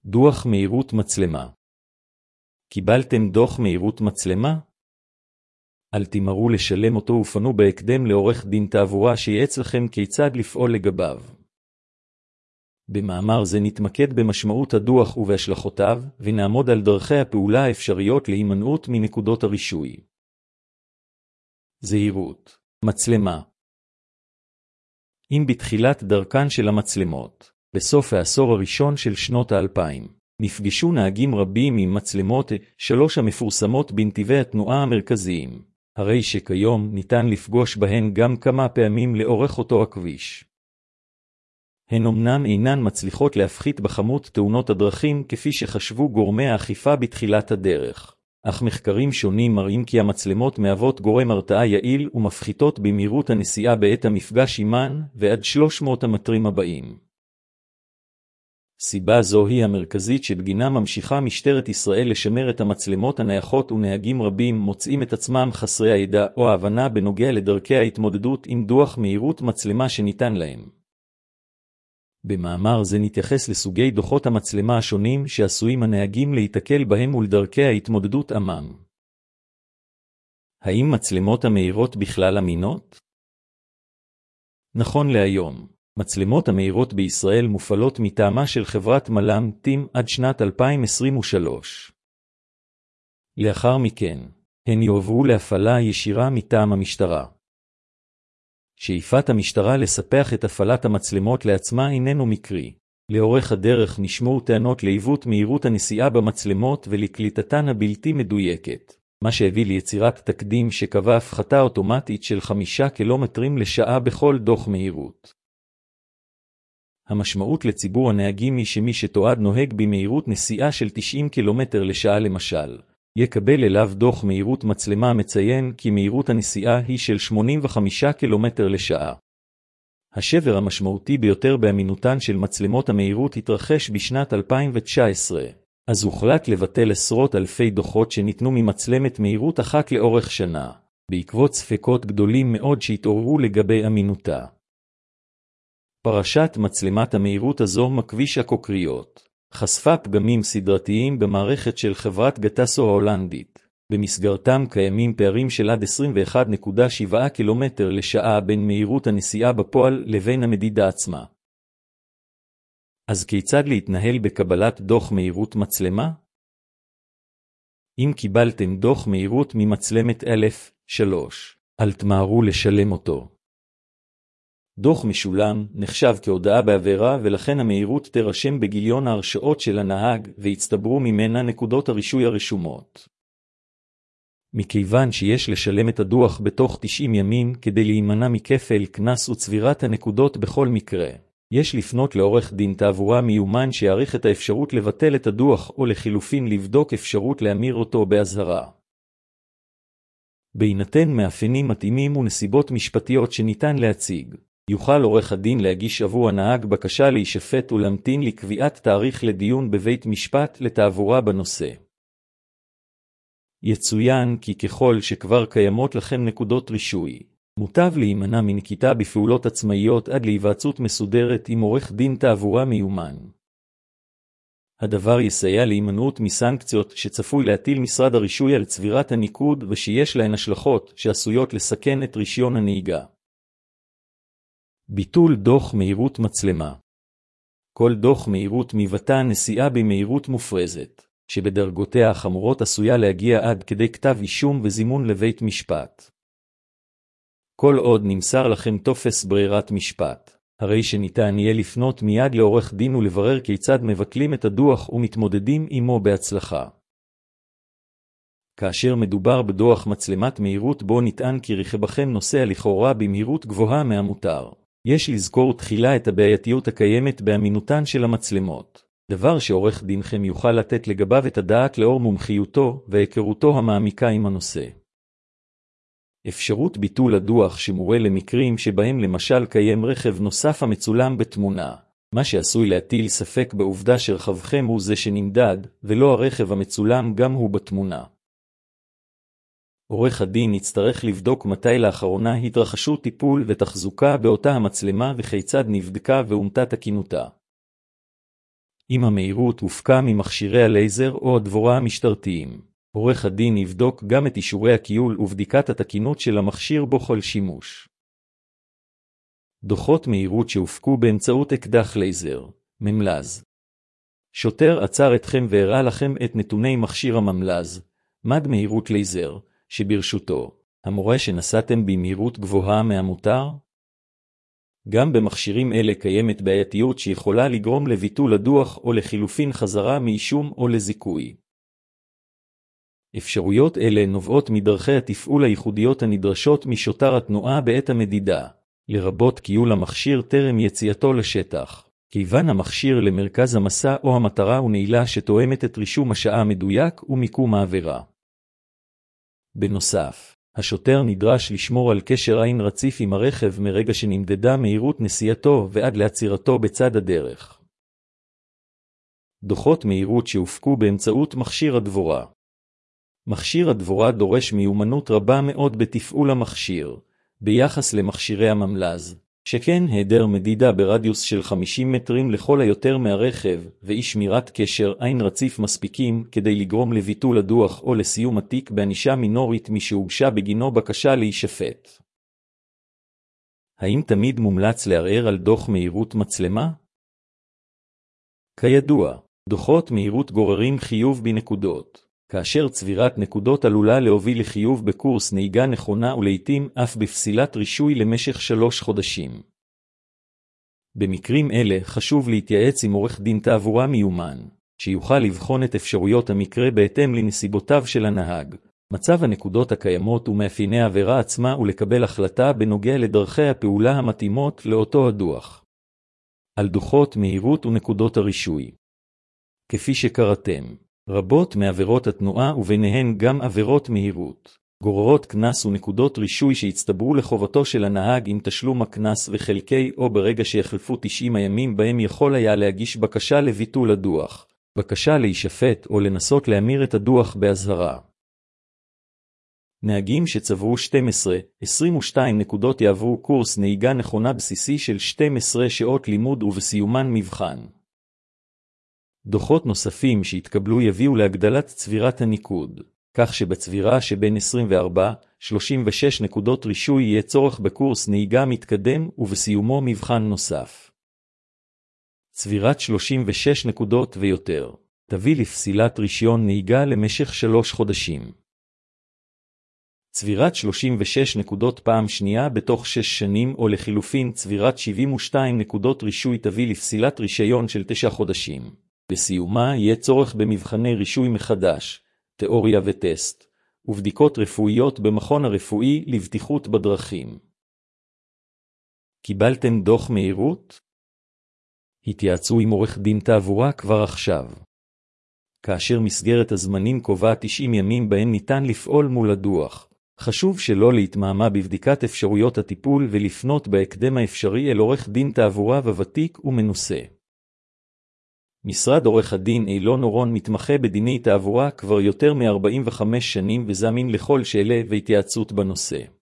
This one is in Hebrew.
דוח מהירות מצלמה. קיבלתם דוח מהירות מצלמה? אל תמהרו לשלם אותו ופנו בהקדם לעורך דין תעבורה שייעץ לכם כיצד לפעול לגביו. במאמר זה נתמקד במשמעות הדוח ובהשלכותיו, ונעמוד על דרכי הפעולה האפשריות להימנעות מנקודות הרישוי. זהירות. מצלמה. אם בתחילת דרכן של המצלמות, בסוף העשור הראשון של שנות ה-2000, נפגשו נהגים רבים עם מצלמות 3 המפורסמות בנתיבי התנועה המרכזיים, הרי שכיום ניתן לפגוש בהן גם כמה פעמים לאורך אותו הכביש. הן אמנם אינן מצליחות להפחית בכמות תאונות הדרכים כפי שחשבו גורמי האכיפה בתחילת הדרך, אך מחקרים שונים מראים כי המצלמות מהוות גורם הרתעה יעיל ומפחיתות במהירות הנסיעה בעת המפגש עימן ועד 300 המטרים הבאים. סיבה זו היא המרכזית שבגינה ממשיכה משטרת ישראל לשמר את המצלמות הנייחות, ונהגים רבים מוצאים את עצמם חסרי הידע או ההבנה בנוגע לדרכי ההתמודדות עם דוח מהירות מצלמה שניתן להם. במאמר זה נתייחס לסוגי דוחות המצלמה השונים שעשויים הנהגים להתקל בהם ולדרכי ההתמודדות עמם. האם מצלמות המהירות בכלל אמינות? נכון להיום, מצלמות המהירות בישראל מופעלות מטעמה של חברת מלם טים עד שנת 2023. לאחר מכן, הן יועברו להפעלה ישירה מטעם המשטרה. שאיפת המשטרה לספח את הפעלת המצלמות לעצמה איננו מקרי. לאורך הדרך נשמעו טענות לעיוות מהירות הנסיעה במצלמות ולקליטתן הבלתי מדויקת, מה שהביא ליצירת תקדים שקבע הפחתה אוטומטית של 5 קילומטרים לשעה בכל דוח מהירות. המשמעות לציבור הנהגים היא שמי שתועד נוהג במהירות נסיעה של 90 קילומטר לשעה למשל, יקבל אליו דוח מהירות מצלמה מציין כי מהירות הנסיעה היא של 85 קילומטר לשעה. השבר המשמעותי ביותר באמינותן של מצלמות המהירות התרחש בשנת 2019, אז הוחלט לבטל עשרות אלפי דוחות שניתנו ממצלמת מהירות אחת לאורך שנה, בעקבות ספקות גדולים מאוד שהתעוררו לגבי אמינותה. פרשת מצלמת המהירות הזו מכביש הקוקריות חשפה פגמים סדרתיים במערכת של חברת גטאסו ההולנדית. במסגרתם קיימים פערים של עד 21.7 קילומטר לשעה בין מהירות הנסיעה בפועל לבין המדידה עצמה. אז כיצד להתנהל בקבלת דוח מהירות מצלמה? אם קיבלתם דוח מהירות ממצלמת 1003, אל תמהרו לשלם אותו. דוח משולם נחשב כהודעה בעבירה, ולכן המהירות תירשם בגיליון ההרשאות של הנהג והצטברו ממנה נקודות הרישוי הרשומות. מכיוון שיש לשלם את הדוח בתוך 90 ימים כדי להימנע מכפל קנס וצבירת הנקודות בכל מקרה, יש לפנות לעורך דין תעבורה מיומן שיעריך את האפשרות לבטל את הדוח או לחילופין לבדוק אפשרות להמיר אותו באזהרה. בהינתן מאפיינים מתאימים ונסיבות משפטיות שניתן להציג, יוכל עורך הדין להגיש עבור הנהג בקשה להישפט ולהמתין לקביעת תאריך לדיון בבית משפט לתעבורה בנושא. יצוין כי ככל שכבר קיימות לכם נקודות רישוי, מוטב להימנע מנקיטה בפעולות עצמאיות עד להיוועצות מסודרת עם עורך דין תעבורה מיומן. הדבר יסייע להימנעות מסנקציות שצפוי להטיל משרד הרישוי על צבירת הניקוד ושיש להן השלכות שעשויות לסכן את רישיון הנהיגה. ביטול דוח מהירות מצלמה. כל דוח מהירות מבטא נסיעה במהירות מופרזת, שבדרגותיה החמורות עשויה להגיע עד כדי כתב אישום וזימון לבית משפט. כל עוד נמסר לכם טופס ברירת משפט, הרי שניתן יהיה לפנות מיד לעורך דין ולברר כיצד מבטלים את הדוח ומתמודדים עמו בהצלחה. כאשר מדובר בדוח מצלמת מהירות בו נטען כי רכבכם נוסע לכאורה במהירות גבוהה מהמותר, יש לזכור תחילה את הבעייתיות הקיימת באמינותן של המצלמות, דבר שעורך דינכם יוכל לתת לגביו את הדעת לאור מומחיותו והיכרותו המעמיקה עם הנושא. אפשרות ביטול הדוח שמורה למקרים שבהם למשל קיים רכב נוסף המצולם בתמונה, מה שעשוי להטיל ספק בעובדה שרכבכם הוא זה שנמדד, ולא הרכב המצולם גם הוא בתמונה. עורך הדין יצטרך לבדוק מתי לאחרונה התרחשו טיפול ותחזוקה באותה המצלמה וכיצד נבדקה ואומתה תקינותה. אם המהירות הופקה ממכשירי הלייזר או הדבורה המשטרתיים. עורך הדין יבדוק גם את אישורי הכיול ובדיקת התקינות של המכשיר בו כל שימוש. דוחות מהירות שהופקו באמצעות אקדח לייזר, ממלז. שוטר עצר אתכם והראה לכם את נתוני מכשיר הממלז, מד מהירות לייזר, שברשותו. המורה שנסעתם במהירות גבוהה מהמותר? גם במכשירים אלה קיימת בעייתיות שיכולה לגרום לביטול הדוח או לחילופין חזרה מאישום או לזיכוי. אפשרויות אלה נובעות מדרכי התפעול הייחודיות הנדרשות משוטר התנועה בעת המדידה, לרבות קיול המכשיר טרם יציאתו לשטח. כיוון המכשיר למרכז המסע או המטרה ונעילה שתואמת את רישום השעה המדויק ומיקום העבירה. בנוסף, השוטר נדרש לשמור על קשר עין רציף עם הרכב מרגע שנמדדה מהירות נסיעתו ועד לעצירתו בצד הדרך. דוחות מהירות שהופקו באמצעות מכשיר הדבורה. מכשיר הדבורה דורש מיומנות רבה מאוד בתפעול המכשיר, ביחס למכשירי הממלז, שכן היעדר מדידה ברדיוס של 50 מטרים לכל היותר מהרכב ואי שמירת קשר עין רציף מספיקים כדי לגרום לביטול הדוח או לסיום התיק בענישה מינורית משהוגשה בגינו בקשה להישפט. האם תמיד מומלץ לערער על דוח מהירות מצלמה? כידוע, דוחות מהירות גוררים חיוב בנקודות, כאשר צבירת נקודות עלולה להוביל לחיוב בקורס נהיגה נכונה ולעיתים אף בפסילת רישוי למשך 3 חודשים. במקרים אלה חשוב להתייעץ עם עורך דין תעבורה מיומן, שיוכל לבחון את אפשרויות המקרה בהתאם לנסיבותיו של הנהג, מצב הנקודות הקיימות ומאפייני העבירה עצמה ולקבל החלטה בנוגע לדרכי הפעולה המתאימות לאותו הדוח. על דוחות מהירות ונקודות הרישוי. כפי שקראתם, רבות מעבירות התנועה וביניהן גם עבירות מהירות, גוררות קנס ונקודות רישוי שהצטברו לחובתו של הנהג עם תשלום הקנס וחלקי או ברגע שיחלפו 90 הימים בהם יכול היה להגיש בקשה לביטול הדוח, בקשה להישפט או לנסות להמיר את הדוח בהזהרה. נהגים שצברו 12-22 נקודות יעברו קורס נהיגה נכונה בסיסי של 12 שעות לימוד ובסיומן מבחן. דוחות נוספים שהתקבלו יביאו להגדלת צבירת הניקוד, כך שבצבירה שבין 24-36 נקודות רישוי יהיה צורך בקורס נהיגה מתקדם ובסיומו מבחן נוסף. צבירת 36 נקודות ויותר תביא לפסילת רישיון נהיגה למשך 3 חודשים. צבירת 36 נקודות פעם שנייה בתוך 6 שנים או לחילופין צבירת 72 נקודות רישוי תביא לפסילת רישיון של 9 חודשים. בסיומה יהיה צורך במבחני רישוי מחדש, תיאוריה וטסט, ובדיקות רפואיות במכון הרפואי לבטיחות בדרכים. קיבלתם דוח מהירות? התייעצו עם עורך דין תעבורה כבר עכשיו. כאשר מסגרת הזמנים קובעת 90 ימים בהם ניתן לפעול מול הדוח, חשוב שלא להתמהמה בבדיקת אפשרויות הטיפול ולפנות בהקדם האפשרי אל עורך דין תעבורה וותיק ומנוסה. משרד עורך הדין אילון אורון מתמחה בדיני תעבורה כבר יותר מ-45 שנים וזמין לכל שאלה והתייעצות בנושא.